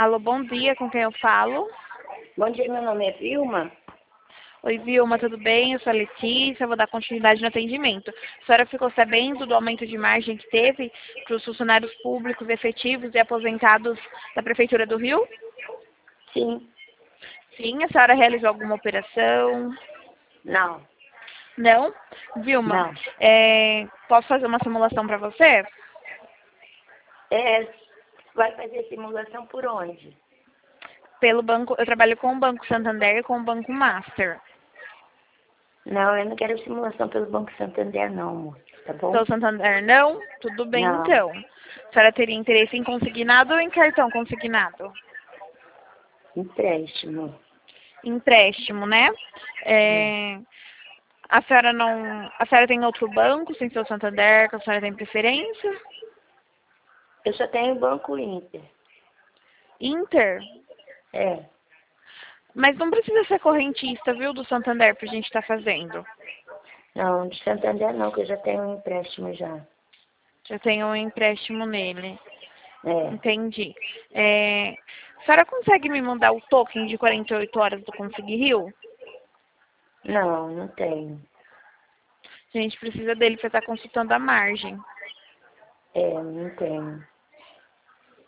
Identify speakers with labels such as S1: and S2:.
S1: Alô, bom dia, com quem eu falo?
S2: Bom dia, meu nome é Vilma.
S1: Oi, Vilma, tudo bem? Eu sou a Letícia, vou dar continuidade no atendimento. A senhora ficou sabendo do aumento de margem que teve para os funcionários públicos efetivos e aposentados da Prefeitura do Rio?
S2: Sim.
S1: Sim, a senhora realizou alguma operação?
S2: Não.
S1: Não? Vilma,
S2: Não.
S1: posso fazer uma simulação para você?
S2: Vai fazer simulação por onde?
S1: Pelo banco, eu trabalho com o Banco Santander e com o Banco Master.
S2: Não, eu não quero simulação pelo Banco Santander, não, moço. Tá bom?
S1: Pelo Santander não? Tudo bem
S2: Não.
S1: então. A senhora teria interesse em consignado ou em cartão consignado?
S2: Empréstimo.
S1: Empréstimo, né? A senhora não. A senhora tem outro banco sem ser o Santander, que a senhora tem preferência?
S2: Eu só tenho Banco Inter.
S1: Inter?
S2: É.
S1: Mas não precisa ser correntista, viu, do Santander pra gente estar fazendo.
S2: Não, de Santander não, que eu já tenho um empréstimo já.
S1: Já tenho um empréstimo nele.
S2: É.
S1: Entendi. A senhora consegue me mandar o token de 48 horas do Consegui Rio?
S2: Não, não tenho.
S1: A gente precisa dele para estar consultando a margem.
S2: É, não tenho.